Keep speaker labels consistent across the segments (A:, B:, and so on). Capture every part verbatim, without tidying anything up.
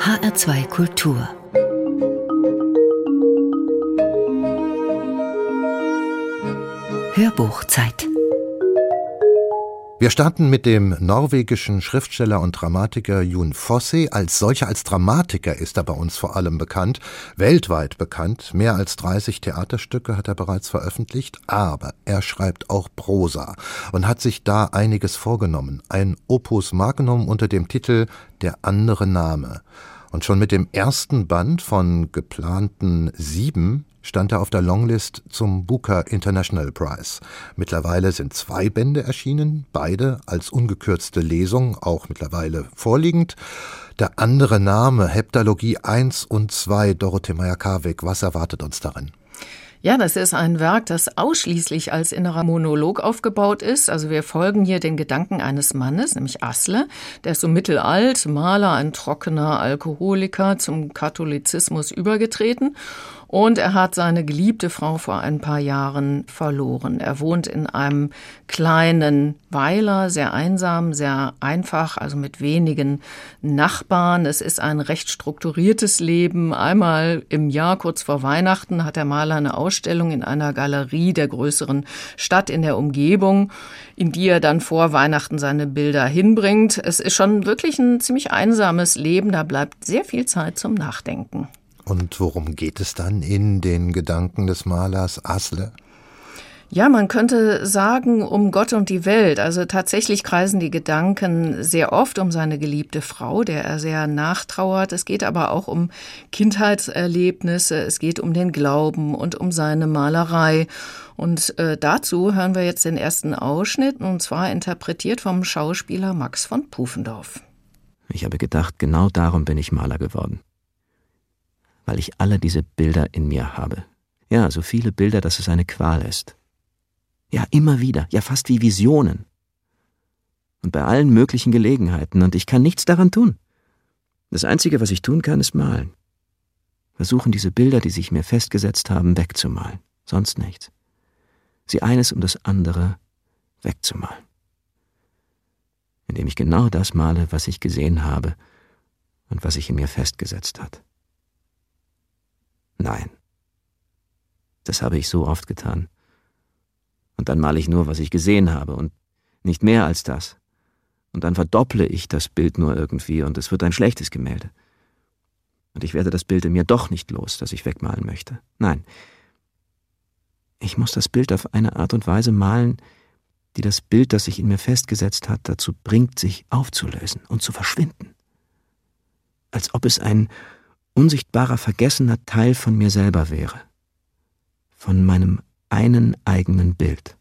A: H R zwei Kultur. Hörbuchzeit.
B: Wir starten mit dem norwegischen Schriftsteller und Dramatiker Jon Fosse. Als solcher, als Dramatiker ist er bei uns vor allem bekannt, weltweit bekannt. Mehr als dreißig Theaterstücke hat er bereits veröffentlicht, aber er schreibt auch Prosa und hat sich da einiges vorgenommen. Ein Opus Magnum unter dem Titel Der andere Name. Und schon mit dem ersten Band von geplanten sieben stand er auf der Longlist zum Booker International Prize. Mittlerweile sind zwei Bände erschienen, beide als ungekürzte Lesung, auch mittlerweile vorliegend. Der andere Name, Heptalogie eins und zwei, Dorothee Meyer-Karweg, was erwartet uns darin?
C: Ja, das ist ein Werk, das ausschließlich als innerer Monolog aufgebaut ist. Also wir folgen hier den Gedanken eines Mannes, nämlich Asle. Der ist so mittelalt, Maler, ein trockener Alkoholiker, zum Katholizismus übergetreten. Und er hat seine geliebte Frau vor ein paar Jahren verloren. Er wohnt in einem kleinen Weiler, sehr einsam, sehr einfach, also mit wenigen Nachbarn. Es ist ein recht strukturiertes Leben. Einmal im Jahr, kurz vor Weihnachten, hat der Maler eine Ausstellung in einer Galerie der größeren Stadt in der Umgebung, in die er dann vor Weihnachten seine Bilder hinbringt. Es ist schon wirklich ein ziemlich einsames Leben. Da bleibt sehr viel Zeit zum Nachdenken.
B: Und worum geht es dann in den Gedanken des Malers Asle?
C: Ja, man könnte sagen, um Gott und die Welt. Also tatsächlich kreisen die Gedanken sehr oft um seine geliebte Frau, der er sehr nachtrauert. Es geht aber auch um Kindheitserlebnisse, es geht um den Glauben und um seine Malerei. Und äh, dazu hören wir jetzt den ersten Ausschnitt, und zwar interpretiert vom Schauspieler Max von Pufendorf.
D: Ich habe gedacht, genau darum bin ich Maler geworden. Weil ich alle diese Bilder in mir habe. Ja, so viele Bilder, dass es eine Qual ist. Ja, immer wieder, ja fast wie Visionen. Und bei allen möglichen Gelegenheiten, und ich kann nichts daran tun. Das Einzige, was ich tun kann, ist malen. Versuchen, diese Bilder, die sich mir festgesetzt haben, wegzumalen. Sonst nichts. Sie eines um das andere wegzumalen. Indem ich genau das male, was ich gesehen habe und was sich in mir festgesetzt hat. Nein, das habe ich so oft getan. Und dann male ich nur, was ich gesehen habe und nicht mehr als das. Und dann verdopple ich das Bild nur irgendwie und es wird ein schlechtes Gemälde. Und ich werde das Bild in mir doch nicht los, das ich wegmalen möchte. Nein, ich muss das Bild auf eine Art und Weise malen, die das Bild, das sich in mir festgesetzt hat, dazu bringt, sich aufzulösen und zu verschwinden. Als ob es ein unsichtbarer, vergessener Teil von mir selber wäre. Von meinem einen eigenen Bild.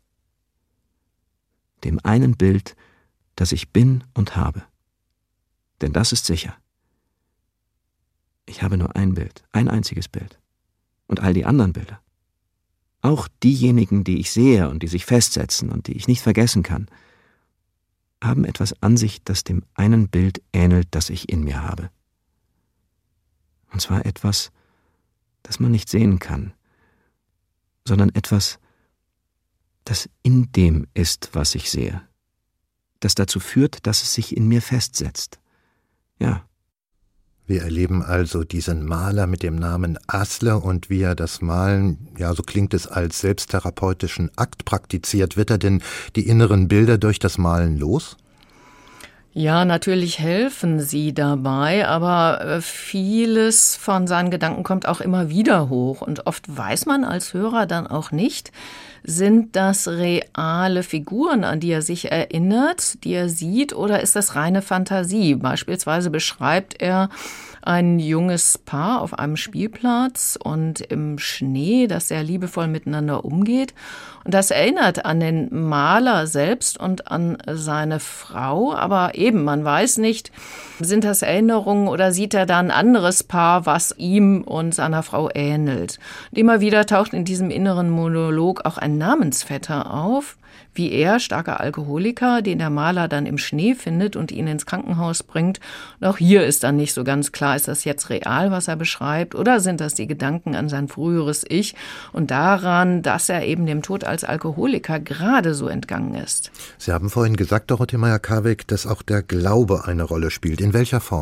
D: Dem einen Bild, das ich bin und habe. Denn das ist sicher. Ich habe nur ein Bild, ein einziges Bild. Und all die anderen Bilder. Auch diejenigen, die ich sehe und die sich festsetzen und die ich nicht vergessen kann, haben etwas an sich, das dem einen Bild ähnelt, das ich in mir habe. Und zwar etwas, das man nicht sehen kann, sondern etwas, das in dem ist, was ich sehe, das dazu führt, dass es sich in mir festsetzt. Ja.
B: Wir erleben also diesen Maler mit dem Namen Asle und wie er das Malen, ja, so klingt es, als selbsttherapeutischen Akt praktiziert. Wird er denn die inneren Bilder durch das Malen los?
C: Ja, natürlich helfen sie dabei, aber vieles von seinen Gedanken kommt auch immer wieder hoch. Und oft weiß man als Hörer dann auch nicht, sind das reale Figuren, an die er sich erinnert, die er sieht, oder ist das reine Fantasie? Beispielsweise beschreibt er ein junges Paar auf einem Spielplatz und im Schnee, das sehr liebevoll miteinander umgeht. Und das erinnert an den Maler selbst und an seine Frau. Aber eben, man weiß nicht, sind das Erinnerungen oder sieht er da ein anderes Paar, was ihm und seiner Frau ähnelt. Und immer wieder taucht in diesem inneren Monolog auch ein Namensvetter auf, wie er, starker Alkoholiker, den der Maler dann im Schnee findet und ihn ins Krankenhaus bringt. Und auch hier ist dann nicht so ganz klar, ist das jetzt real, was er beschreibt, oder sind das die Gedanken an sein früheres Ich und daran, dass er eben dem Tod als Alkoholiker gerade so entgangen ist.
B: Sie haben vorhin gesagt, Dorothee Meyer-Karweg, dass auch der Glaube eine Rolle spielt. In welcher Form?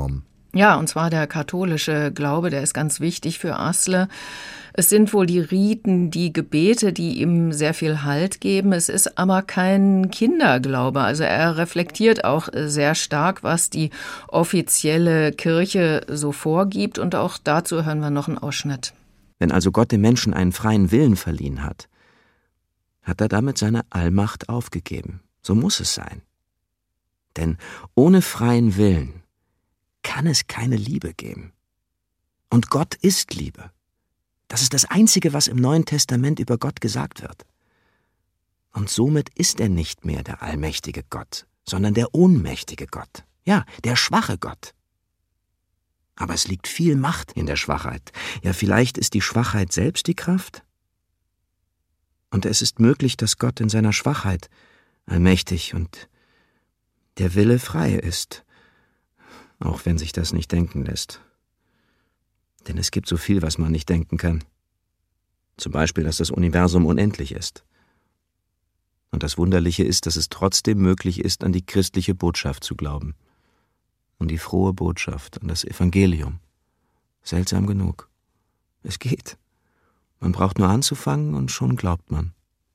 C: Ja, und zwar der katholische Glaube, der ist ganz wichtig für Asle. Es sind wohl die Riten, die Gebete, die ihm sehr viel Halt geben. Es ist aber kein Kinderglaube. Also er reflektiert auch sehr stark, was die offizielle Kirche so vorgibt. Und auch dazu hören wir noch einen Ausschnitt.
D: Wenn also Gott dem Menschen einen freien Willen verliehen hat, hat er damit seine Allmacht aufgegeben. So muss es sein. Denn ohne freien Willen kann es keine Liebe geben. Und Gott ist Liebe. Das ist das Einzige, was im Neuen Testament über Gott gesagt wird. Und somit ist er nicht mehr der allmächtige Gott, sondern der ohnmächtige Gott. Ja, der schwache Gott. Aber es liegt viel Macht in der Schwachheit. Ja, vielleicht ist die Schwachheit selbst die Kraft? Und es ist möglich, dass Gott in seiner Schwachheit allmächtig und der Wille frei ist, auch wenn sich das nicht denken lässt. Denn es gibt so viel, was man nicht denken kann. Zum Beispiel, dass das Universum unendlich ist. Und das Wunderliche ist, dass es trotzdem möglich ist, an die christliche Botschaft zu glauben. Und die frohe Botschaft, an das Evangelium. Seltsam genug. Es geht. Man braucht nur anzufangen und schon glaubt man.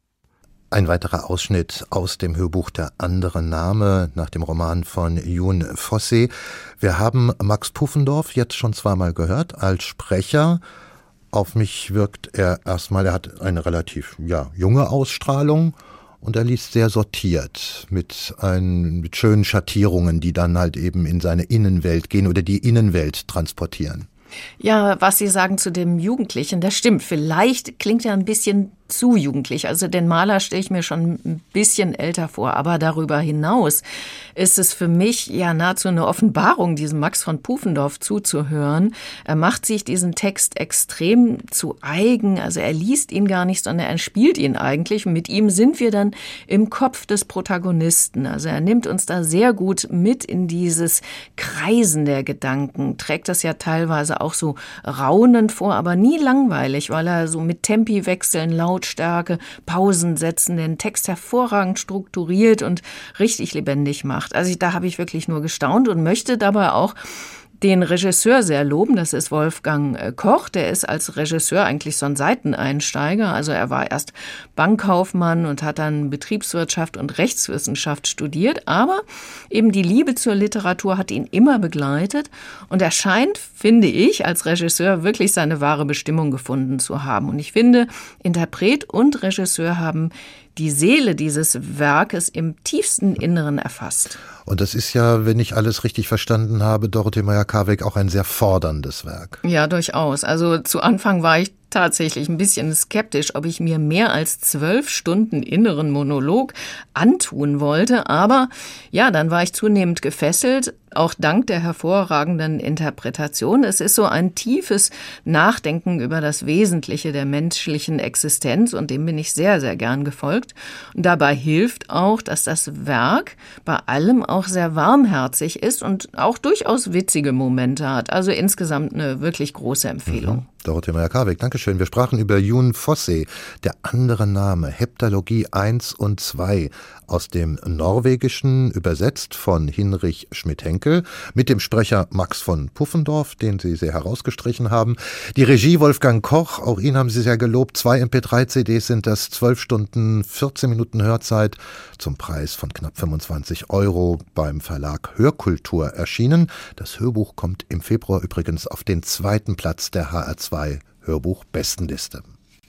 B: Ein weiterer Ausschnitt aus dem Hörbuch Der andere Name nach dem Roman von Jun Fossé. Wir haben Max Pufendorf jetzt schon zweimal gehört als Sprecher. Auf mich wirkt er erstmal, er hat eine relativ ja, junge Ausstrahlung und er liest sehr sortiert mit, ein, mit schönen Schattierungen, die dann halt eben in seine Innenwelt gehen oder die Innenwelt transportieren.
C: Ja, was Sie sagen zu dem Jugendlichen, das stimmt. Vielleicht klingt er ein bisschen zu jugendlich. Also den Maler stelle ich mir schon ein bisschen älter vor. Aber darüber hinaus ist es für mich ja nahezu eine Offenbarung, diesem Max von Pufendorf zuzuhören. Er macht sich diesen Text extrem zu eigen. Also er liest ihn gar nicht, sondern er spielt ihn eigentlich. Und mit ihm sind wir dann im Kopf des Protagonisten. Also er nimmt uns da sehr gut mit in dieses Kreisen der Gedanken, trägt das ja teilweise auch so raunend vor, aber nie langweilig, weil er so mit Tempi wechseln, Lautstärke, Pausen setzen, den Text hervorragend strukturiert und richtig lebendig macht. Also da habe ich wirklich nur gestaunt und möchte dabei auch den Regisseur sehr loben. Das ist Wolfgang Koch. Der ist als Regisseur eigentlich so ein Seiteneinsteiger. Also er war erst Bankkaufmann und hat dann Betriebswirtschaft und Rechtswissenschaft studiert. Aber eben die Liebe zur Literatur hat ihn immer begleitet. Und er scheint, finde ich, als Regisseur wirklich seine wahre Bestimmung gefunden zu haben. Und ich finde, Interpret und Regisseur haben die Seele dieses Werkes im tiefsten Inneren erfasst.
B: Und das ist ja, wenn ich alles richtig verstanden habe, Dorothee Meyer-Karweg auch ein sehr forderndes Werk.
C: Ja, durchaus. Also zu Anfang war ich tatsächlich ein bisschen skeptisch, ob ich mir mehr als zwölf Stunden inneren Monolog antun wollte. Aber ja, dann war ich zunehmend gefesselt, auch dank der hervorragenden Interpretation. Es ist so ein tiefes Nachdenken über das Wesentliche der menschlichen Existenz und dem bin ich sehr, sehr gern gefolgt. Und dabei hilft auch, dass das Werk bei allem auch sehr warmherzig ist und auch durchaus witzige Momente hat. Also insgesamt eine wirklich große Empfehlung.
B: Mhm. Dorothee Meyer-Karweg, Dankeschön. Wir sprachen über Jun Fossé, Der andere Name, Heptalogie eins und zwei, aus dem Norwegischen, übersetzt von Hinrich Schmidt-Henkel, mit dem Sprecher Max von Pufendorf, den Sie sehr herausgestrichen haben. Die Regie Wolfgang Koch, auch ihn haben Sie sehr gelobt. Zwei M P drei C Ds sind das, zwölf Stunden, vierzehn Minuten Hörzeit, zum Preis von knapp fünfundzwanzig Euro beim Verlag Hörkultur erschienen. Das Hörbuch kommt im Februar übrigens auf den zweiten Platz der H R zwei Hörbuch-Bestenliste.